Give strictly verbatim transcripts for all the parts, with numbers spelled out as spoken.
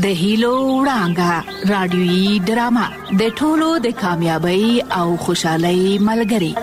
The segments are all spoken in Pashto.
د هیلو وړانګه رادیويي ډرامه د ټولو د کامیابی او خوشحالۍ ملګری.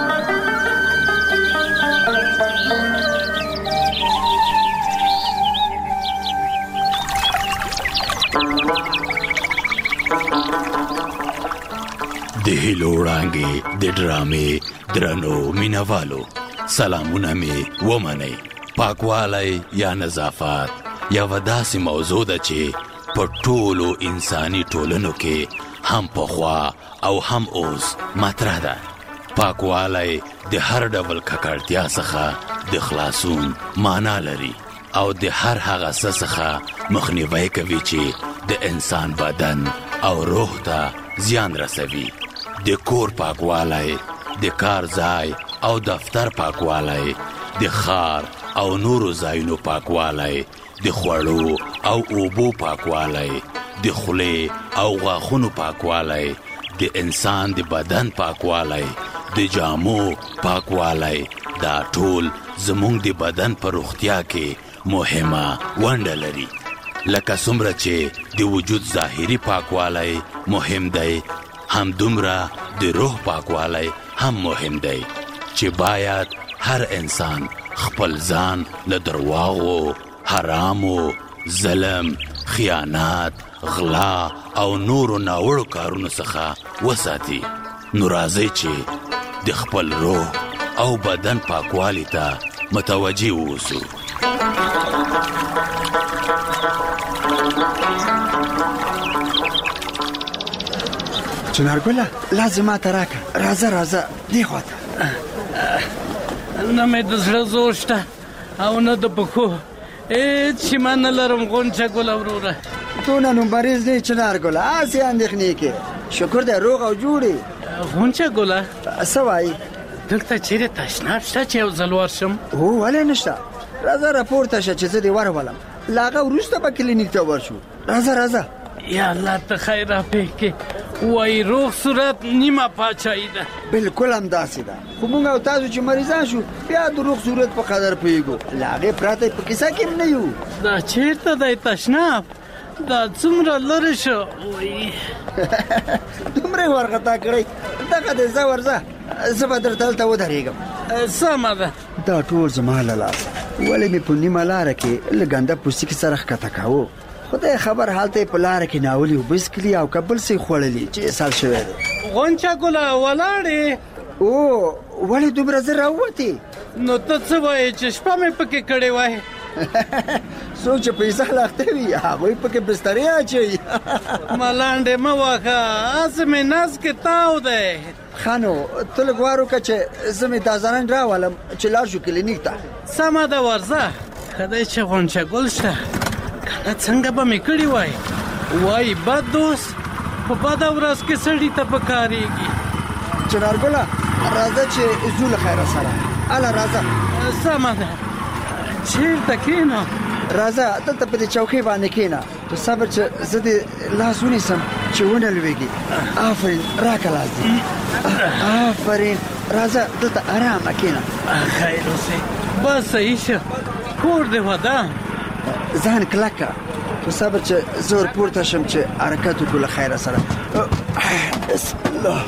د هیلو وړانګې د ډرامې درنو مینوالو، سلامونه می ومنئ. پاکوالی یا نظافت یوه داسې موضوع ده چې په ټولو انساني ټولنو کې هم پخوا او هم اوس مطرح ده. پاکوالی د هر ډول ککړتیا څخه د خلاصون معنا لري او د هر هغه څه څخه مخنیوی کوي چې د انسان بدن او روح ته زیان رسوي. د کور پاکوالی، د کار ځای او دفتر پاکوالی، د ښار او نورو ځایونو پاکوالی، د خوړو او اوبو پاکوالی، د خولې او غاښونو پاکوالی، د انسان د بدن پاکوالی، د جامو پاکوالی، دا ټول زموږ د بدن په روغتیا کې مهمه ونډه لري. لکه څومره چې د وجود ظاهري پاکوالی مهم دی، هم دومره د روح پاکوالی هم مهم دی چې باید هر انسان خپل ځان له درواغو، حرامو، ظلم، خیانت، غلا او نورو ناوړو کارونو څخه وساتي. نو راځئ چې د خپل روح او بدن پاکوالی ته متوجه اوسو. چنارګله لازمه ته راکه، راځه راځه دی خواته. نه مې د زړه زور شته او نه د پښو، هېڅ چې ما نه لرم غونچه ګله وروره. تو نه نو مریض دی چنارګله، هسې اندېښنې کې. شکر دی روغ او جوړ یې. غونچه ګله څه وایي؟ دلته چیرې تشناب شته چې یو ځل ورشم؟ هو ولې نشته، راځه راپورته شه چې زه دې ورولم. له هغه وروسته به کلینیک ته ورشو. راځه راځه. یا الله ته خیر را پېښ کړې. وایي روغ صورت نیمه پاچایي ده. بلکل همداسې ده، خو موږ او تاسو چې مریضان شو بیا د روغ صورت په قدر پوهېږو، له هغې پرته په کیسه کې هم نه یو. دا چېرته دی تشناب؟ دا څومره لرې شو؟ وایي دومره یې ورخطا کړی. دغه دی ځه ورځه، زه به درته هلته ودرېږم. سمه ده. دا ټول زما له لاسه، ولې مې په نیمه لاره کې له ګنده پوستکي سره ښکته کاوه. خدای خبر هلته یې په لاره کې ناولي او بسکلي او که بل څه یې خوړلي چې اسهال شوی دی. غونچه ګله ولاړې؟ او ولې دومره زر راووتې؟ نو ته څه وایې چې شپه مې پکې کړې وای؟ څوک چې پیسه لاخته وي هغوی پکې بسترې اچوي. ملانډې مه وهه، هسې مې نس کې تاو دی. ښه نو ته لږ وار وکړه چې زه مې دا ځانن راولم چې لاړ شو کلینیک ته. سمه ده ورځه. ښه دی چې غونچه ګل شته، کنه څنګه به مې کړي وای. وایي بد دوست په بده ورځ کې سړي ته پکارېږي. چنارګله راځه چې ځو له خیره سره. هله راځه. سمه ده. چېرته کښېنم؟ راځه دلته په دې چوکۍ باندې کښېنه. په صبر چې زه دې لاس ونیسم چې ونه لوېږي. آفرین راکه لاس دې. آفرین راځه دلته ارامه کښېنه. خیر اوسې. بس صحیح شه، کور دې ودان. ځان کلکه په صبر چې زه ور پورته شم چې حرکت وکړو له خیره سره. بسم الله.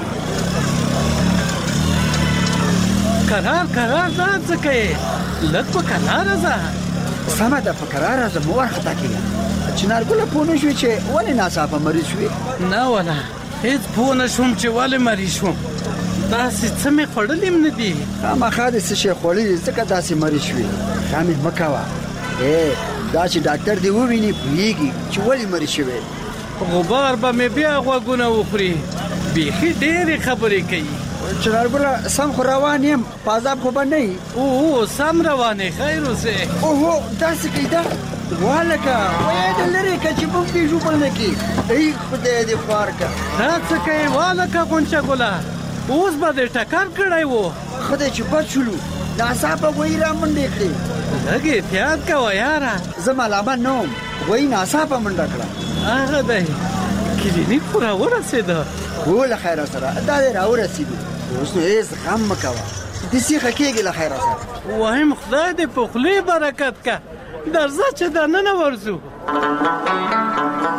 کرار کرار ځه څه کوې؟ لږ په کراره ځه. سمه ده په کراره ځه، مه ورخطا کېږه. چنارګله پوه نه شوې چې ولې ناڅاپه مریض شوې؟ نه وله، هېڅ پوه نه شوم چې ولې مریض شوم. داسې څه مې خوړلي هم نه دي. خامخا دې څه شی خوړلي ځکه داسې مریض شوې. خامې مه کوه. دا چې ډاکټر دې وویني پوهېږي چې ولې مریض شوې. غبار به مې بیا غوږونه وخوري. بیخي ډېرې خبرې کوي. چنارګله سم خو روان یم، په عذاب خو به نه یي؟ اوه سم روانې، خیر اوسې. اوهو داسې کوي ده والکه وایې دې لرې که چې موږ پېژو بل نه کړي. ای خدای دې خوار که. دا څه کوې والکه غونچه ګله؟ اوس به دې ټکر کړی و. خدای چې بد شولو ناڅاپه وایي را منډې کړې. لږ احتیاط کوه یاره. زه ملامت نه وم، وایي ناڅاپه منډه کړه. هغه دی کلینیک خو را ورسېده؟ هو له خیره سره دا دی را ورسېدو. اوس نو هېڅ غم مه کوه، دې سیخه کېږي له خیره سره. وایم خدای دې په خولې برکت که. درځه چې دننه ورځو.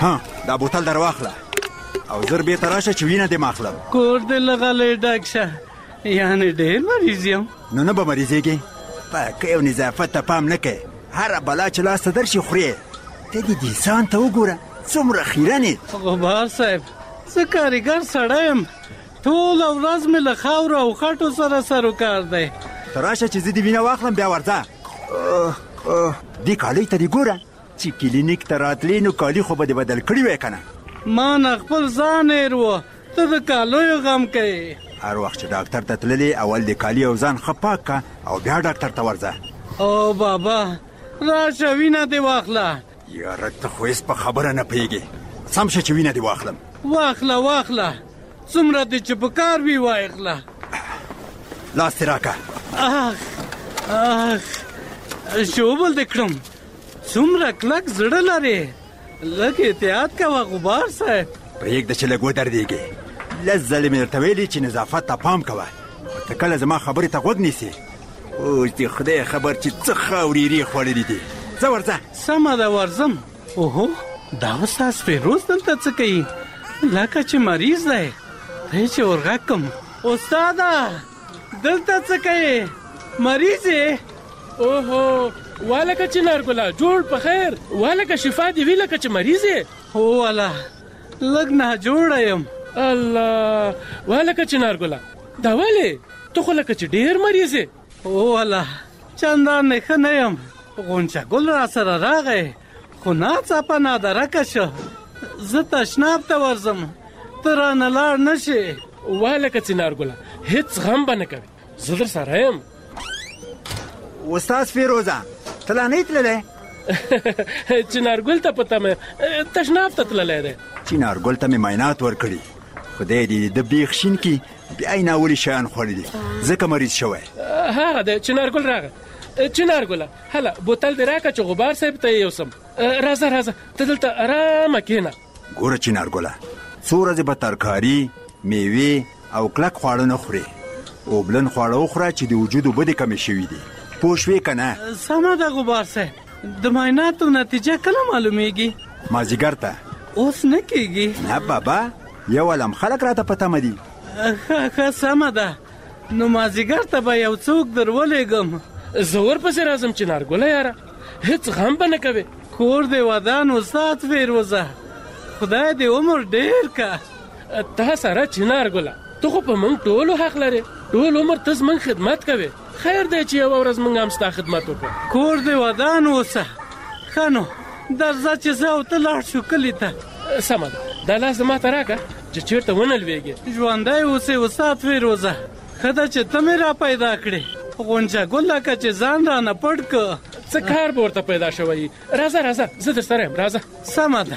ها دا بوتل در واخله او زر بیرته راشه چې وینه دې ماخلم. کور دې لغلی ډک شه، یعنې ډېر مریض یم. نو نه به مریضېږې؟ پاکۍ او نظافت ته پام نه کوې، هره بلا چې لاسته درشي خورې. ته دې دې ځان ته وګوره څومره خیرن یې. غبار صاحب زه کاریګر سړی یم، ټوله ورځ مې له خاورو او خټو سره سروکار دی. ته راشه چې زه دې وینه واخلم بیا ورځه. دې کالۍ ته دې ګوره چې کلینیک ته راتلې نو کالي خو به دې بدل کړي وی که نه؟ ما نه خپل ځان هېر و، ته د کالیو غم کوې. هر وخت چې ډاکټر ته تللې اول دې کالي او ځان ښه پاک که او بیا ډاکټر ته ورځه. او بابا راشه وینه دې واخله. یاره ته خو هېڅ په خبره نه پوهېږې. سم شه چې وینه دې واخلم. واخله واخله، څومره دې چې په کار وي واخله. لاس دې راکه. اخ اخ شوبل دې کړم، څومره کلک زړه لرې. لږ احتیاط کوه غبار صاحب. پرېږده چې لږ ودردېږې. لس ځلې مې درته ویلي چې نظافت ته پام کوه، ته کله زما خبرې ته غوږ نیسې. اوس دې خدای خبر چې څه خاورېرې خوړلې دي. ځه ورځه. سمه ده ورځم. اوهو دا استاد فیروز دلته څه کوي؟ لکه چې مریض دی. دی چې ورغږ کړم، استاده دلته څه کوي؟ مریض یې؟ اوهو والکه چې نارګله جوړ په خیر، والکه شفا دې وي لکه چې مریض یې. هو والا لږ ناجوړه یم. الله والکه چې نارګله دا ولې؟ ته خو لکه چې ډېر مریض یې. هو والا چندانې ښه نه یم. غونچه ګل را سره راغی خو ناڅاپه نادرکه شه. زه تشناب ته ورځم، ته رانه لاړ نه شې. والکه چې نارګله هېڅ غم به نه کوې، زه در سره یم. استاد فیروزه ته لا نه یې تللی؟ چنارګل ته په تمه تشناب ته تللی دی. چنارګل ته مې معاینات ورکړي، خدای دې د بیخ شین کې بیا یې ناولي شیان خوړلي ځکه مریض شوی. هغه دی چنارګل راغی. چنارګله هله بوتل دې راکړه چې غبار صاحب ته یې یوسم. راځه راځه ته دلته ارامه کښېنه. ګوره چنارګله څو ورځې به ترکاري، میوې او کلک خواړه نه خورې. اوبلن خواړه وخوره چې د وجود اوبه دې کمې شوي دي. پوه شوې که نه؟ سمه ده غبار صاحب. د معایناتو نتیجه کله معلومیږي؟ مازدیګر ته. اوس نه کېږي؟ نه بابا یو علم خلک راته په تمه دي. ښه ښه سمه ده، نو مازدیګر ته به یو څوک در ولېږم. زه ورپسې راځم چنارګله یاره، هېڅ غم به نه کوې. کور دې ودان استاد فیروزه، خدای دې عمر ډېر که. تا سره چنارګله ته خو په موږ ټولو حق لرې، ټول عمر ته زموږ خدمت کوې. خیر دی چې یوه ورځ موږ هم ستا خدمت وکړو. کور دې ودان اوسه. ښه نو درځه چې زه او ته لاړ شو کلي ته. سمه ده، دا لاس زما ته راکړه چې چېرته ونه لوېږې. ژوندی اوسې استاد فیروزه، ښه ده چې ته مې را پیدا کړې. غونچه ګل لکه چې ځان رانه پټ که. څه کار به ورته پیدا شوی؟ راځه راځه زه در سره یم. راځه. سمه ده.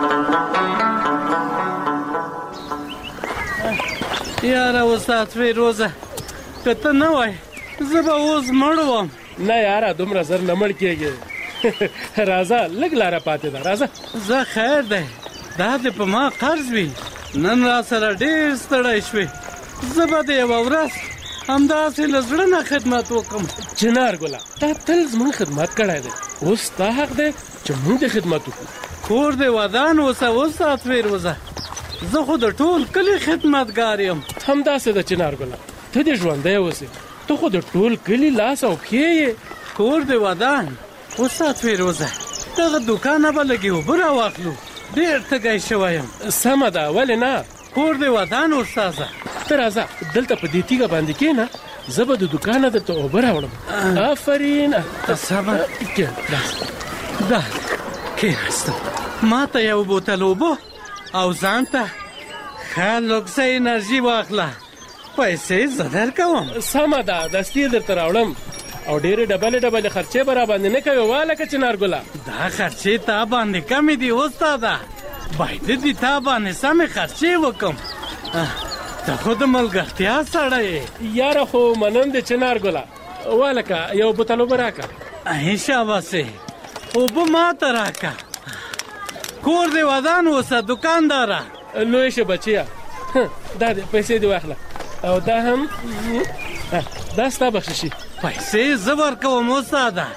یاره استاد فیروزه که ته نه وای زه به اوس مړ وم. نه یاره دومره زر نه مړ کېږې. راځه لږ لاره پاتې ده. راځه. زه خیر دی، دا دې په ما قرض وي. نن را سره ډېر ستړی شوې، زه به د یوه ورځ همداسې له زړه نه خدمت وکړم. چنارګله تا تل زموږ خدمت کړی دی، اوس ستا حق دی چې موږ دې خدمت وکړو. کور دې ودان اوسه استاد فیروزه، زه خو د ټول کلي خدمتګار یم. همداسې ده چنارګله، ته دې ژوندی اوسې، ته خو د ټول کلي لاس او پښې یې. کور دې ودان استاد فیروزه، دغه دوکانه به لږې اوبه راواخلو، ډېر تږی شوی یم. سمه ده، ولې نه؟ کور دې ودان استاده. ته راځه دلته په دې تیږه باندې کښېنه، زه به د دوکانه درته اوبه راوړم. آفرین. صبر دا کښېناستم، ما ته یو بوتل اوبه او ځان ته ښه لوکسه انرژي واخله، پیسې زه درکوم. سمه ده، دستي درته راوړم او ډېرې ډبلې ډبلې خرچې به را باندې نه کوې والکه چنارګله. دا خرچې تا باندې کمې دي استاده، باید دې تا باندې سمې خرچې وکم. ته خو د ملګرتیا سړی یې. یاره خو منم دې چنارګله، والکه یو بوتل اوبه راکړه. ای شاباسې، اوبه ما ته راکړه. کور دې ودان اوسه دوکانداره. لوی شه بچیه، دا دې پیسې دې واخله او دا هم دا ستا بخششي. پیسې زه ورکوم استاده،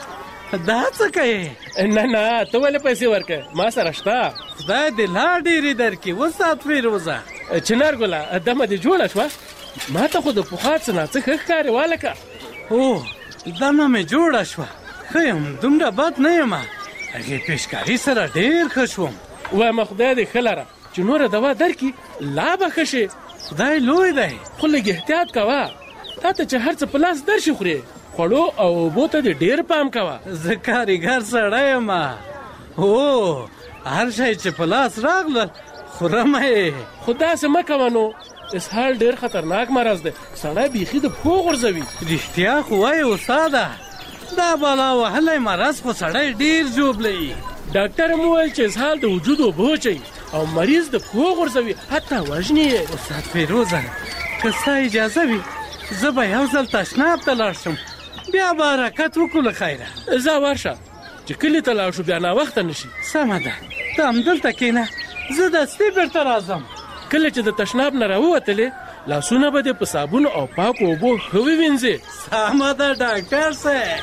دا څه کوي؟ نه نه ته ولې پیسې ورکړه؟ ما سره شته. خدای دې لا ډېرې درکړي. وسات فیروزه. چنار ګله دمه دې جوړه شوه؟ ما ته خو د پخوا څه نه څه ښه ښکارې والکه. او دمه مې جوړه شوه. ښه یم، دومره بد نه یم. هغې پیشکاري سره ډېر ښه شوم. وایم خدای دې ښه لره چې نوره دوا درکړي لا به ښه شي. خدای لوی دی. خو لږ احتیاط کوه. تا ته چې هر څه په لاس درشي خورې، خوړو او اوبو ته دې ډېر پام کوه. زه کارګر سړی یم. هو هر شی چې په لاس راغلل خورم یې. خو داسې مه کوه نو. اسهال ډېر خطرناک مرض دی، سړی بیخي د پښو غورځوي. رښتیا خو وایې استاده، دا بالا وهلی مرض خو سړی ډېر ژوبلوي. ډاکټر هم وویل چې اسهال د وجود اوبه وچوي او مریض د پښو غورځوي، حتی وژني یې. استاد فیروزه که ستا اجازه وي زه به یو ځل تشناب ته لاړ شم، بیا به حرکت وکړو له خیره. ځه ورشه چې کلي ته لاړ شو بیا ناوخته نه شي. سمه ده، ته همدلته کښېنه، زه دستي بېرته راځم. کله چې د تشناب نه راووتلې لاسونه به دې په صابون او پاکو اوبو ښه ووینځې. سمه ده ډاکټر صاحب.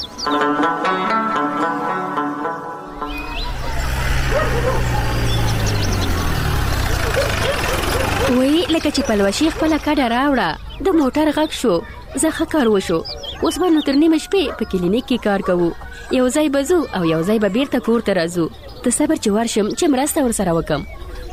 وی لکه چې پلوشي خپله کډه راوړه. د موټر غږ شو، زه ښه کار وشو. اوس به نو تر نیمه شپې په کلینیک کې کار کوو. یو ځای به ځو او یو ځای به بیرته کور ته راځو. ته صبر چې ورشم چې مرسته ورسره وکم.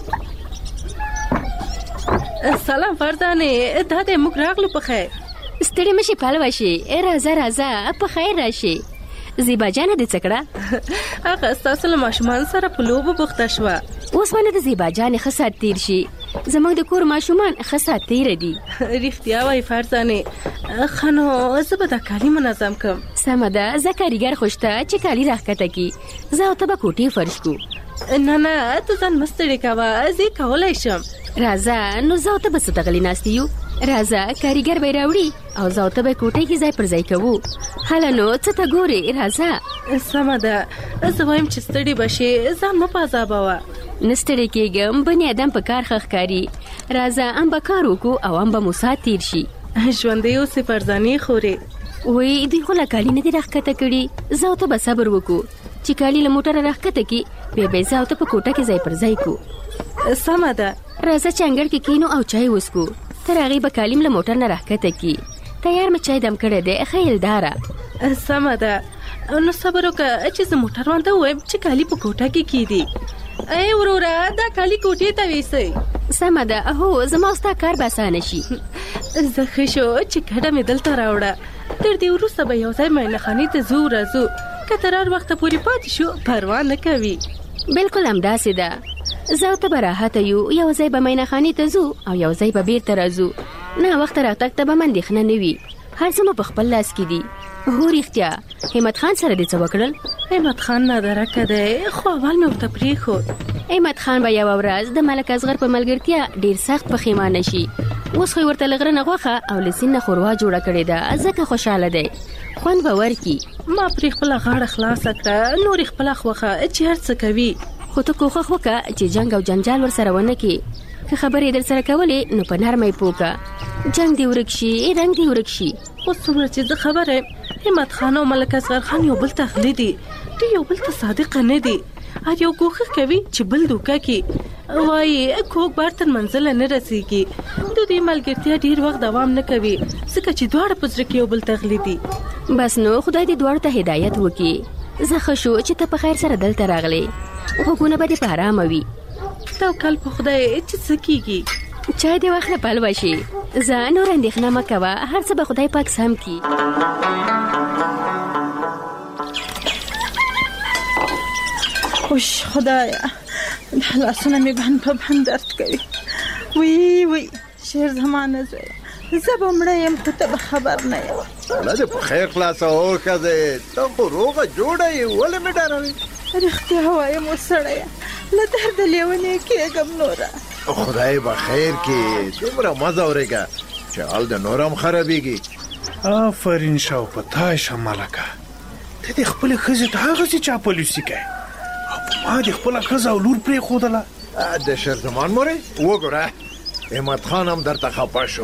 سلام فرزانې، دا دې موږ راغلو په خیر. ستړې مشي پلوشي، راځه راځه په خیر راشي. زیبا جانه دې څه کړه؟ هغه ستاسو له ماشومان سره په لوبو بوخته شوه. اوس باندې د زیبا جانې ښه ساعت تېر شي. زموږ د کور ماشومان ښه ساعت تېره دي. رښتیا وایي فرزانې. ښه نو زه به دا کالي منظم کړم. سمه ده، زه کاریګر خو شته چې کالي راښکته کړي. زه او ته به کوټې فرش کړو. نه نه ته ځان مه ستړې کوه، زه کولی شم. راځه نو زه او ته به څه تغلې ناستې یو. راځه کاریګر به یې راوړي او زه او ته به کوټې کې ځای پر ځای کوو. هله نو څه ته ګورې؟ راځه. سمه ده، زه وایم چې ستړې به شې، ځان مه په عذابوه. نه ستړې کېږم، بني ادم په کار ښه ښکاري. راځه ام به کار وکړو او ام به مو ساعت تېر شي. ژوندی اوسې فرزانې خورې. وی دوی خو له کالي نه دي راښکته کړي. زه او ته به صبر وکړو چې کالي له موټره راښکته کړي، بیا به یې زه او ته په کوټه کې ځای پر ځای کړو. سمه ده. راځه چې انګړ کې کښېنو او چای وڅښو. تر هغې به کالي م له موټر نه راښکته کړي. تیار مې چای دم کړی دی، ښه یلداره. سمه ده، نو صبر وکړه چې زه موټر وانته ووایم چې کالي په کوټه کې کېدي. ای وروره دا کالي کوټې ته ویسئ. سمه ده، هو زما ستا کار به اسانه شي. زه ښه شو چې کډه مې دلته راوړه. تر دې وروسته به یو ځای معاینهخانې ته ځو راځو. که تر هر وخته پورې پاتې شو پروا نه کوي. بلکل همداسې ده. زه او ته به راحته یو، یو ځای به معاینهخانې ته ځو او یو ځای به بیرته راځو. نه وخته راتګ ته به مې اندېښنه نه وي، هر څه مو په خپل لاس کې دي. هو رښتیا همت خان سره دې څه وکړل؟ همت خان نادرکه دی، خو اول مې ورته پرېښود. همت خان به یوه ورځ د ملک اصغر په ملګرتیا ډېر سخت پښیمانه شي. اوس خو یې ورته له غره نه غوښه او له سیند نه ښوروا جوړه کړې ده، ځکه خوشحاله دی. خوند به ورکي. ما پرې خپله غاړه خلاصه کړه، نور یې خپله خوښه چې هر څه کوي. خو ته کوښښ وکړه چې جنګ او جنجال ورسره ونه کړې. که خبرې در سره کولې نو په نرمه یې پوکه. جنګ دې ورک شي، رنګ دې ورک شي. خو څومره چې زه خبره یم، همت خان او ملک اصغر خان یو بل ته غلي دي. دوی یو بل ته صادقه نه دي. هر یو کوښښ کوي چې بل دوکه کړي. وایي کوږ بار تر منزله نه رسېږي. د دوی ملګرتیا ډېر وخت دوام نه کوي، ځکه چې دواړه په زړه کې یو بل ته غلي دي. بس نو خدای دې دواړو ته هدایت وکړي. زه ښه شو چې ته په خیر سره دلته راغلې. غوږونه به دې په ارامه وي. توکل په خدای چې څه کېږي. چای دې واخله پلوشي. زه نور اندېښنه مه کوه، هر څه به خدای پاک سم کړي. اوش خدایا، لاسونه مې بند په بند درد کوي. وی وی شیر زمانه زوی، زه به مړه یم خو ته به خبر نه یم. الله دې په خیر خلاصه وکړې. ته خو روغه جوړه یې، ولې مې ډاروې؟ رښتیا وایم وسړیه، له درده لیونې کېږم نوره. خدای به خیر کړي، دومره مه ځورېږه چې حال د نور هم خرابېږي. آفرین شو په تا شه ملکه، ته دې خپلې ښځې ته هغسې چاپلوسي کوې او په ما دې خپله ښځه او لور پرېښودله. د شیرزمان مورې وګوره، همت خان هم درته خفه شو.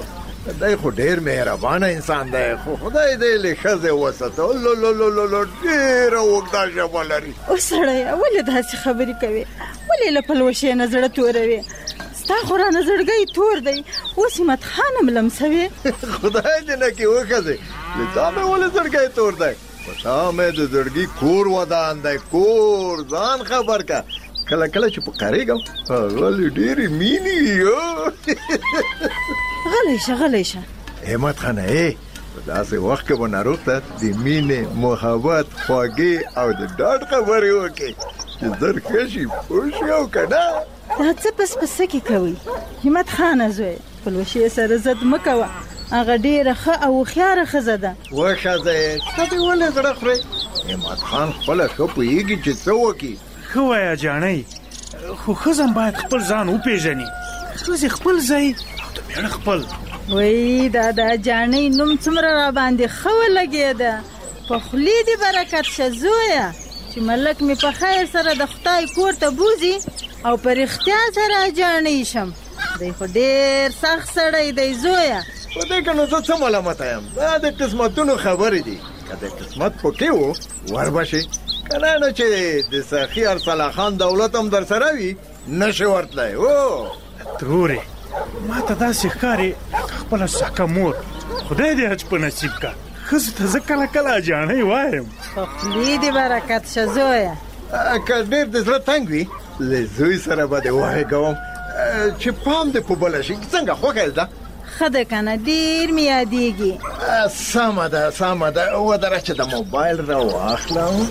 دی خو ډېر مهربانه انسان دی خو خدای دې له ښځې وساته. لولولولولو ډېره اوږده ژبه لري. اوس سړیه ولې داسې خبرې کوې؟ ولې له پلوشې نه زړه توروې؟ ستا خو رانه زړګی تور دی، اوس همت خان هم لمسوې. خدای دې نه کړي وښځې، له تا مې ولې زړګی تور دی؟ په تا مې د زړګي کور ودان دی، کور. ځان خبر که کله کله چې په قریږم هغه ډېرې مینې وي. غلی شه غلی شه. همت خانه ای په داسې وخت کې به ناروغ ته د مینې، محبت، خواږې او د ډاډ خبرې وکړې چې زر ښه شي. پوه شوې او که نه؟ دا څه پس پسه کې کوئ؟ همت خانه زوی پلوشې سره ضد مه کوه، هغه ډېره ښه او هوښیاره ښځه ده. وښځې ته دې ولې زړه خورې؟ همت خان خپله ښه پوهېږي چې څه وکړي. ښه وایه جانۍ، خو ښځه باید خپل ځان وپېژني. ښځې خپل ځای او د مېړه خپل. وی دا دا جانۍ نوم څومره را باندې ښه ولګېده. په خولې دې برکت شه زویه چې ملک مې په خیر سره د خدای کور ته بوځي او په رښتیا سره جانۍ شم. دی خو ډېر سخت سړی دی زویه. په دې کې نو زه څه ملامته یم؟ دا د قسمتونو خبرې دي. که د قسمت پکې و ور به شي، که نه نو چې د سخي ارسلا خان دولت هم در سره وي نشي ورتلی. او ترورې ما ته داسې ښکاري لکه خپله سکه مور. خدای دې حج په نصیب کا. ښځو ته زه کله کله جانۍ وایم. په خولې دې برکت شه زویه. که ډېر د زړه تنګ وي له زوی سره به دې وغږوم چې پام دې په بله شي. څنګه خوښه یې ده؟ ښه ده که نه، ډېر مې یادېږي. سمه ده سمه ده. ودره چې د موبایل را واخلم.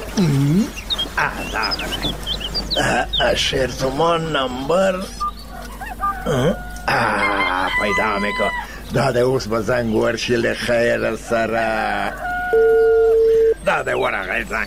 دغه شیر زمان نمبر پیدا مې که. دا دی اوس به زنګ ورشي له خیر سره. دا دی ورغی زنګ.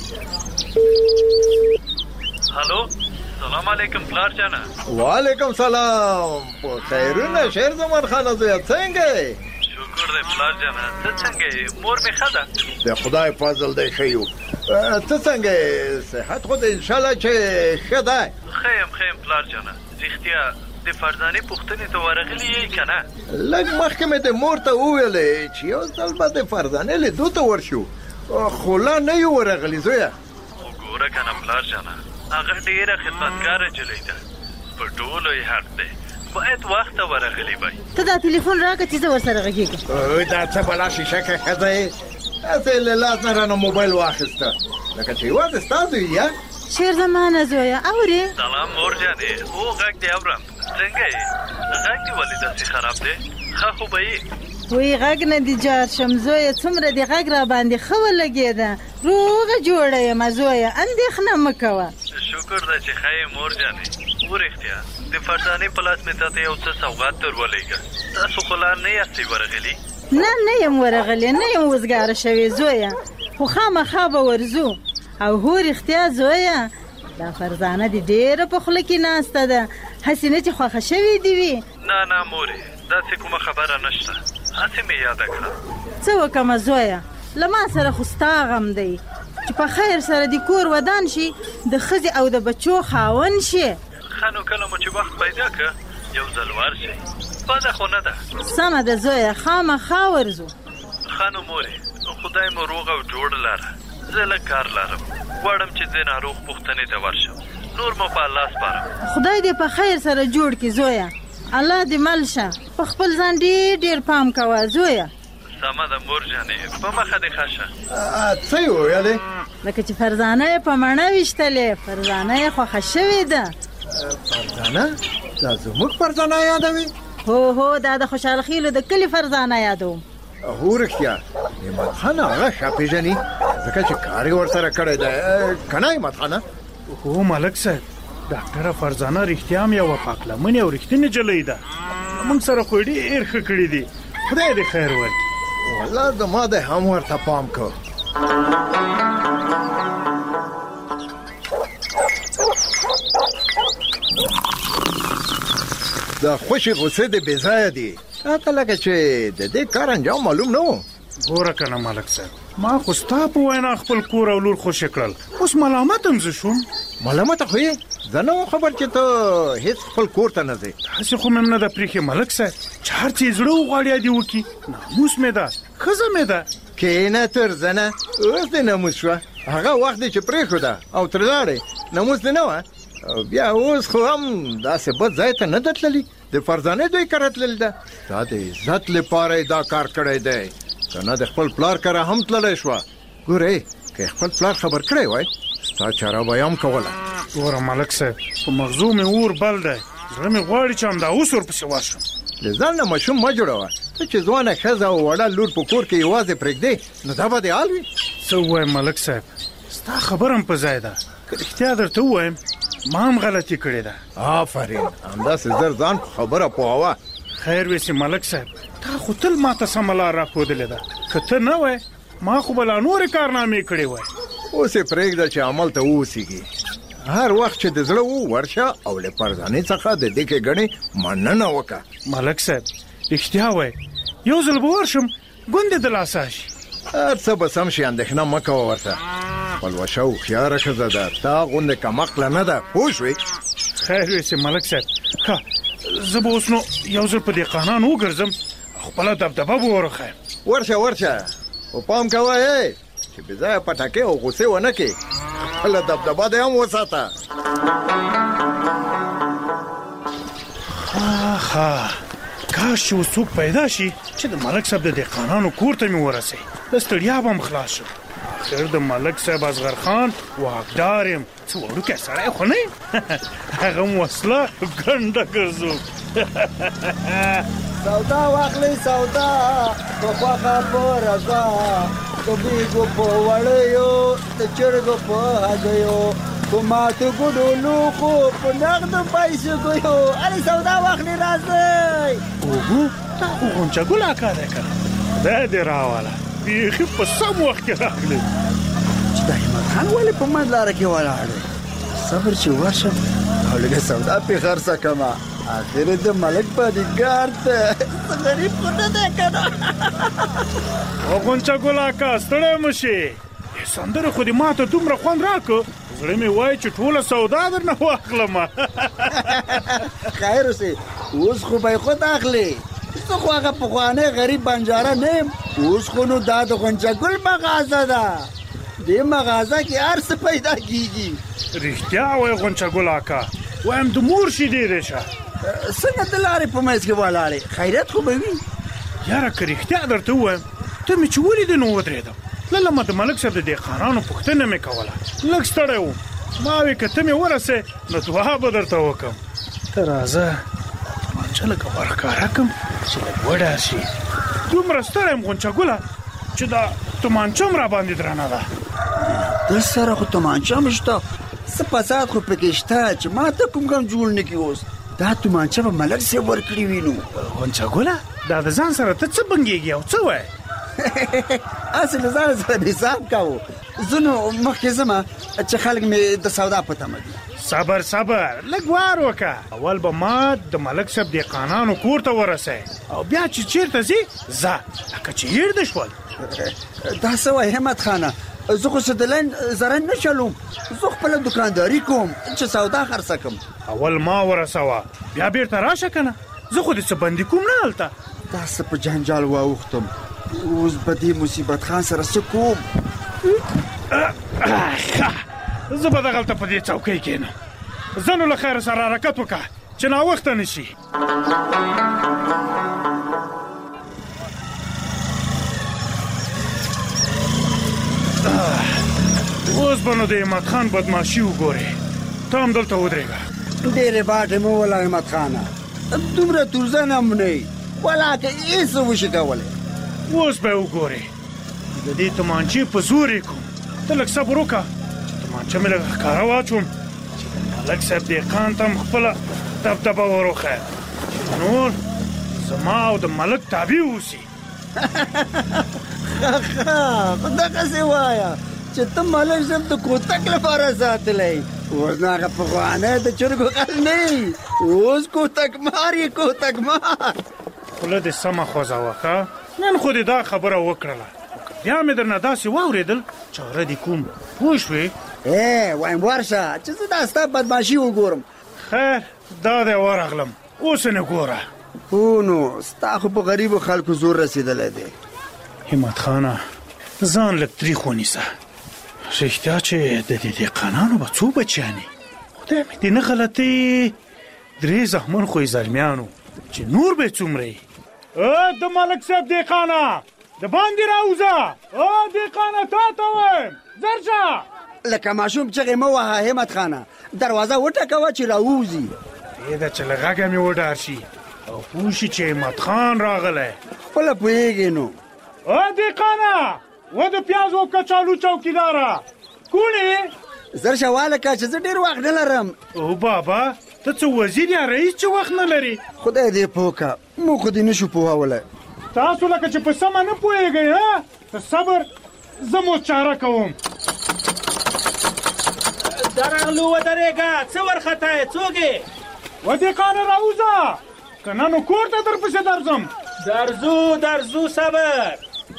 هلو سلام علیکم پلار جانه. وعلیکم سلام. په خیرونه شیر زمان خانه زویه څنګه یې؟ شکر دی پلار جانه. ته څنګه یې؟ مور مې ښه ده؟ د خدای فضل دی ښه یو. ته څنګه یې؟ صحت خو د انشاءالله چې ښه دی؟ ښه یم ښه یم پلار جانه. رښتیا د فرزانې پوښتنې ته ورغلي یې که نه؟ لږ مخکې مې د مور ته وویلې چې یو ځل به د فرزانې لیدو ته ورشو، خو لا نه یو ورغلي زویه. خو ګوره که نه پلار جانه، هغه ډېره خدمتګاره نجلۍ ده، په ټولو یې حق دی، باید وخت ته ورغلی وای. ته دا تلیفون راکړه چې زه ورسره غږېږم. دا څه بلا شیشه که ښځه یې؟ هسې له لاس نه رانه موبایل واخیسته لکه چې یوازې ستا زوی یې. شیر زمانه زویه اورې؟ سلام مور جانې. هو غږ دې اورم. څنګه یې؟ غږ دې ولې داسې خراب دی؟ ښه خو به یې؟ وی غږ نه دي جار شم زویه، څومره دې غږ را باندې ښه ولګېده. روغه جوړه یم زویه، اندېښنه مه کوه. شکر ده چې ښه یې مور جانې. ورښتیا د فرزانې په لاس مې تاته یو څه سوغات در ولېږه. تاسو خو لا نه یاستئ ورغلي؟ نه نه یم ورغلې، نه یم وزګاره شوې زویه، خو خامخا به ورځو. او هو رښتیا زویه دا فرزانه دې ډېره په خوله کې ناسته ده، هسې نه چې خوښه شوې دې وي. نه نه مورې، داسې کومه خبره نشته، هسې مې یاده کړه. څه وکړمه زویه، له ما سره خو ستا غم دی چې په خیر سره دې کور ودان شي، د ښځې او د بچو خاوند شي. ښه نو کله مو چې وخت پیدا کړه یو ځل ورشئ، بده خو نه ده. سمه ده زویه، خامخا ورځو. ښه نو مورې، خدای مو روغ او جوړ لره. زه لږ کار لرم، غواړم چې زه ناروغ پوښتنې ته ورشم، نور مو په الله سپارم. خدای دې په خیر سره جوړ کړي زویه، الله دې مل شه. په خپل ځان ډېر ډېر پام کوه زویه. سمه ده مور جانې، په مخه دې ښه شه. څه یې وویلې؟ لکه چې فرزانه یې په مڼه ویشتلې، فرزانه یې خوښه شوې ده. فرزانه؟ دا زموږ فرزانه یادوي؟ هو هو دا د خوشحال خیلو د کلي فرزانه یادوم. هو رښتیا همت خان هغه ښه پېژني ځکه چې کار یې ورسره کړی دی، که نه همت خانه؟ هو ملک صاحب، ډاکټره فرزانه رښتیا هم یوه پاکلمنې او رښتینې نجلۍ ده، موږ سره خو یې ډېر ښه کړي دي، خدای دې خیر ورکړي. والله زما دی هم ورته پام کو. دا خوشي غصې دې بېځایه دي، راته لکه چې د دې کار انجام معلوم نه و. ګوره که نه ملک صاحب، ما خو ستا په وینا خپل کور او لور خوشي کړل، اوس ملامت هم زه شوم. ملامت خو یې زه نه وم خبر چې ته هېڅ خپل کور ته نه ځې. هسې خو مې هم نه ده پرېښې ملک صاحب چې هر څه یې زړه وغواړي دې وکړي. ناموس مې ده، ښځه مې ده. کښېنه ترزنه، اوس دې ناموس شوه. هغه وخت دې چې پرېښوده او ترې لاړې، ناموس دې نه وه. او بیا اوس خو هم داسې بد ځای ته نه ده تللي، د فرزانې دوی کره تللې ده. تا د عزت لپاره یې دا کار کړی دی، که نه د خپل پلار کره هم تللی شوه. ګورې که خپل پلار خبر کړی وای ستا چاره به یې هم کوله. ګوره ملک صاحب په مغزو مې اور بل دی، زړه مې غواړي چې همدا اوس ورپسې ورشم. د ځان نه ماشوم مه جوړوه. ته چې ځوانه ښځه او وړه لور په کور کې یوازې پرېږدې نو دا به دې حال وي. څه ووایم ملک صاحب، ستا خبره هم په ځای ده. که رښتیا درته ووایم ما هم غلطي کړې ده. آفرین، همداسې زر ځان په خبره پوهوه. خیر ویسې ملک صاحب، تا خو تل ما ته سمه لار راښودلې ده. که ته نه وای ما خو به لا نورې کارنامې کړې وای. اوس یې پرېږده چې عمل ته واوسېږي. هر وخت چې د زړه و ورشه او له فرزانې څخه د دې ښېګڼې مننه وکړه. ملک صاحب رښتیا وای، یو ځل به ورشم ګوندې د لاسه شي. هر څه به سم شي، اندېښنه مه کوه ورته. پلوشه هوښیاره ښځه ده، تا غوندې کمقله نه ده، پوه شوې؟ خیر ویسې ملک صاحب، ښه زه به اوس نو یو ځل په دهقانانو وګرځم، خپله دبدبه به ورښیم. ورشه ورشه، خو پام کوه ای چې بې ځایه پټکې او غوسې ونه کړې. خپله دبدبه دې هم وساته. ښه کاش چې اوس څوک پیدا شي چې د ملک صاحب د دهقانانو کور ته مې ورسوي، د ستړیا به هم خلاص شم. آخر د ملک صاحب اصغر خان واکدار یم، څه وړوکی سړی خو نه یم. هغه هم وسله ګنډه ګرځو. سودا واخلئ سودا، په خوښه په رضا، د بیګو په وړیو، د چرګو په هګیو، په ماتو ګوډو لوښو، په نغدو پیسو ګیو. هلې سودا واخلئ راځئ. اوهو دا خو غونچه ګل اکا دی که خدای دې راوله، بیخي په سم وخت کې راغلی. چې دا همت خان ولې په منځ لاره کې ولاړ دی؟ صبر چې ورشم او لږه سودا پې خرڅه کړمه. آخر د ملک بادیګارد دی، غریب خو نه دی که نه. او غونچه ګل اکا ستړی مه شې، سندرې خو دې ما ته دومره خوند راکړو، زړه مې وایي چې ټوله سودا درنه واخلمه. خیر اوسې، اوس خو به یې خود اخلې. زه خو هغه پخوانی غریب بنجاره نه یم، اوس خو نو دا د غونچه ګل مغازه ده. دې مغازه کې هر څه پیدا کېږي. رښتیا وایي غونچه ګل اکا، وایم د مور شیدې دی شه. څنګه د لارې په منځ کې ولاړې، خیرات خو به وي. یاره که رښتیا درته ووایم ته مې چې ولیدې نو ودرېدم. تللم د ملک صاحب د دهقانانو پوښتنه مې کوله، لږ ستړی وم. ما وې که ته مې ورسې نو دعا به درته وکړم. ته راځه تمانچه لږه ورښکاره کړم چې لږ وډار شي. دومره ستړی یم غونچه ګله چې دا تمانچه هم راباندې درنه ده. در سره خو تمانچه هم شته، څه فساد خو پکې شته چې ما ته کوم غم جوړ نه کړي. اوس دا تمانچه به ملک صاحب ورکړي وي. نو غونچه ګله دا د ځان سره ته څه بنګېږي او څه وایې؟ هسې له ځانه سره حساب کوو. زه نو مخکې ځمه چې خلک مې د سودا په تمه دي. صبر صبر لږ وار وکړه. اول به ما د ملک صاحب دهقانانو کور ته ورسوې او بیا چې چېرته ځي ځه، لکه چې هېر دې شول. دا څه وایې همت خانه، زه خو څه د لین زرن نه چلوم، زه خپله دوکانداري کوم چې سودا خرڅه کړم. اول ما ورسوه بیا بیرته راشه که نه، زه خو دې څه بندي کوم نه هلته. دا څه په جنجال واوښتم، اوس به دې مصیبت خان سره څه کوم؟ زه به دغلته په دې چوکۍ کښېنم. زه نو له خیره سره حرکت وکړه چې ناوخته نه شي. اوس به نو د همت خان بدماشي وګورې. ته هم دلته ودرېږه. ډېرې باټې مه وله همت خانه، دومره تورزن هم نه یې، ولاکه هېڅ وشي کولی. اوس به یې وګورې د دې تمانچې په زور یې کوم. ته لږ صبر وکړه، تمانچه مې لږ ښکاره واچوم چې د ملک صاحب دهقان ته هم خپله دبدبه ور وښیم چې نور زما او د ملک تابع اوسي. ښه ښه خو دغسې وایه چې ته ملک صاحب د کوتک لپاره ساتلی، اوس نو هغه پخوانی د چرګو غل نه یي، اوس کوتک مار یې کوتک مار. خوله دې سمه خوځوه ښه، نن خو دې دا خبره وکړله، بیا مې درنه داسې واورېدل چاره دې کوم پوه شوې ای وایم ورشه چې زه دا ستا بدماشي وګورم خیر دا دی ورغلم اوس نه ګوره هو نو ستا خو په غریبو خلکو زور رسېدلی دی همت خانه ځان لږ تریخ ونیسه رښتیا چې د دې دهقانانو به څو بچیانې خدای مې دې نه غلطې درې زحمن خو یې زلمیانو چې نور به څومره د ملک صاحب دهقانه د باندې راوځه دهقانه تا ته وایم زر شه لکه ماشوم چغې مه وهه همت خانه دروازه وټکوه چې راووځي پرېږده چې له غږه مې وډار شي او پوه شي چې همت خان راغلی خپله پوهېږې نو دهقانه و د پیازو کچالو چوکیداره کوڼې زر شه والکه چې زه ډېر وخت نه لرم او بابا ته څه وزیر یا رئیس چې وخت نه لري خدای دې پوه که موږ خو دې نه شو پوهولی تاسو لکه چې په سمه نه پوهېږئ ها ته صبر زه مو چاره کوم درغلو ودرېږه څه ورخطا یې څوک یې و دهقانه راوځه که نه نو کور ته درپسې درځم درځو درځو صبر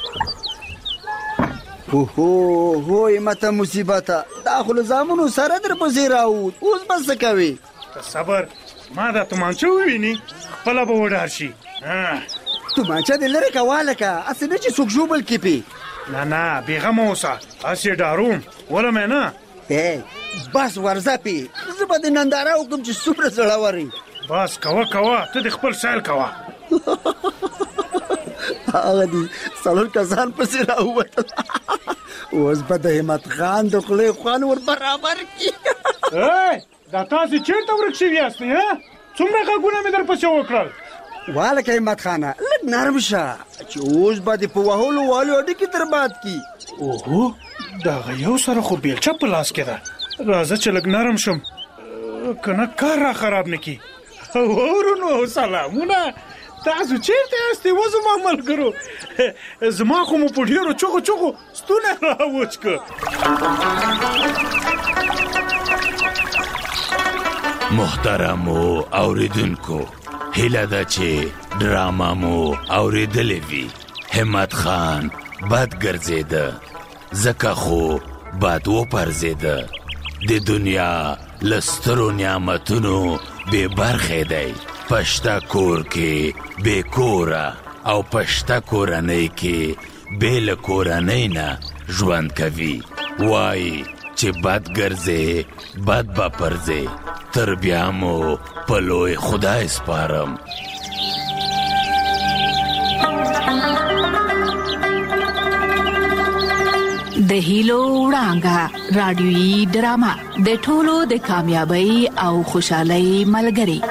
هو هو همته مصیبته دا خو له زامنو سره درپسې راووت اوس به څه کوې ته صبر ما دا تومانچه وویني خپله به وډار شي تومانچه دې لرې که والکه هسې نه چې څوک ژوبل کیپې نه نه بېغمه اوسه هسې ډاروم ولم یې نه ای بس ورځه پې زه به دې ننداره وکړم چې څومره زړور یې بس کوه کوه ته دې خپل سیل کوه هغه دي څلور کسان پسې راووتل اوس به د همت خان د خولې خوند ور برابر کړي دا تاسې چېرته ورک شوي یاستئ څومره غږونه مې در پسې وکړل والکه همت خانه لږ نرم شه چې اوس به دې په وهلو والو اډیکې برباد کړي اوهو د هغه یو سره خو بیلچه په لاس کې ده راځه چې لږ نرم شم که نه کار را خراب نه کړي ورونو سلامونه تاسو چیرته یاستئ و زما ملګرو زما خو مو په ډېرو چغو چغو ستونه راوچ که محترمو اوریدونکو هیله ده چې ډراما مو اوریدلې وي همت خان بد ګرځېده ځکه خو بد وپرځېده د دنیا له سترو نعمتونو بې برخې دی پشته کور کې بې کوره او پشته کورنۍ کې بې له کورنۍ نه ژوند کوي وایي چې بد ګرځې بد به پرځې تر بیا مو په لوی خدای سپارم د هیلو وړانګه رادیویي ډرامه د ټولو د کامیابی او خوشحالۍ ملګری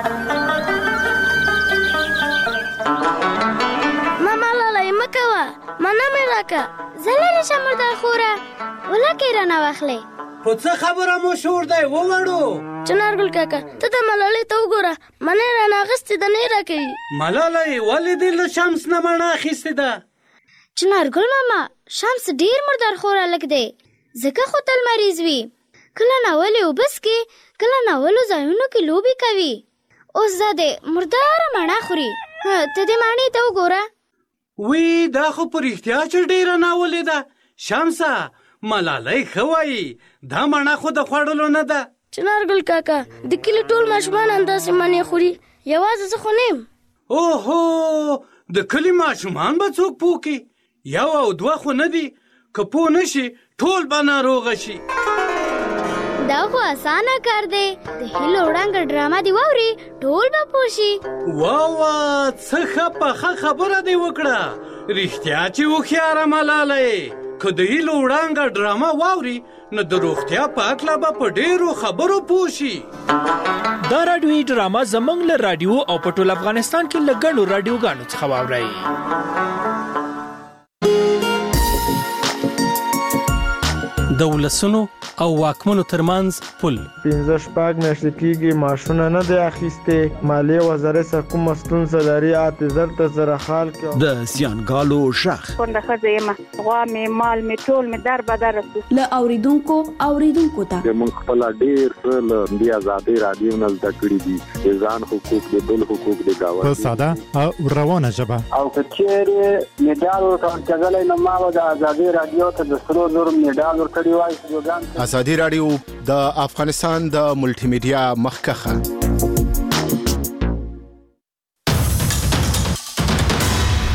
ماما لاله مکوه مانا مې راکه زلل شمر د خوره ولکه رانه واخلې خو څه خبره مو شور دی ووړو چنارګل کاکا ته د ملالۍ ته وګوره منې رانه اغستې ده نه راکوي ملالۍ ولې دې له شمس نه مڼه اخیستې ده چنارګل ماما شمس ډیر مردار خور الک دی ځکه خو تل مریض وي کله ناولې وبس کې کله ناولو ځایونو کې لوبي کوي اوس زده مردار مڼه خوري ته دې مڼې ته وګوره وی دا خو په رښتیا چې ډیره ناولې ده شمسه ملالۍ ښه وایي دا مڼه خو د خوړلو نه ده چنارګل کاکا د کلي ټول ماشومان همداسې مڼې خوري یوازې زه خو نه یم اوهو د کلي ماشومان به څوک پوه کړي یو او دوه خو نه دي که پوه نه شي ټول به ناروغه شي دا خو اسانه کار دی د هیلو وړانګه ډرامه دی واوري ټول به پوه شي واوا څه ښه پخه خبره دې وکړه رښتیا چې هوښیاره ملالۍ که د هیلو وړانګه ډرامه واوري نو د روغتیا په هکله به په ډېرو خبرو پوه شي دا راډیویي ډرامه زموږ له راډیو او په ټول افغانستان کې له ګڼو راډیوګانو څخه واورئ د ولسونو او واکمنو ترمنځ پل. پنځه شپږ میاشتې کېږي معاشونه نه دی اخیستې. مالیې وزارت څخه کومه ستونزه لري اته زر ته زره خال کې. د سیانګالو شخ کونډه ښځه یم، غوا مې مال مې ټول مې در بدر رسو. له اوریدونکو اوریدونکو ته موږ خپل ډېر څه له دې ازادۍ رادیو نه زده کړي دي، د ځان حقوق د بل حقوق د گاونډي په ساده او روانه ژبه. او که چیرې میډال ورکول کېدلی نو ما به د ازادۍ رادیو ته د سرو زرو میډال ورکړی وای. ازادي رادیو د افغانستان د ملټي میډیا مخکخه